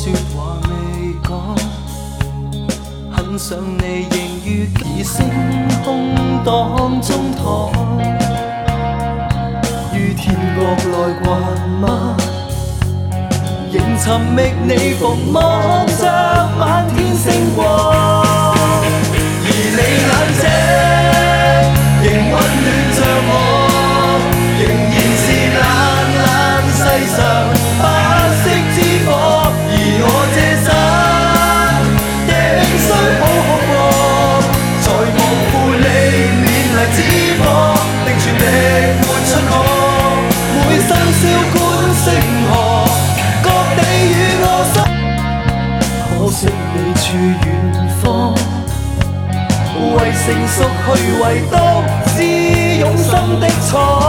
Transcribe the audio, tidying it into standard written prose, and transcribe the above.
说話未講，很想你仍如而星空當中躺，於天國內逛嗎？仍尋覓你逢望着漫天星光，而你眼睛仍溫暖着我，仍然是冷冷世上不息之火，而我這生定須好好過，在無負你勉勵之火，定全力活出我，每生肖管星河，各地與我心。可惜你處遠方，為成熟去唯獨知用心的錯。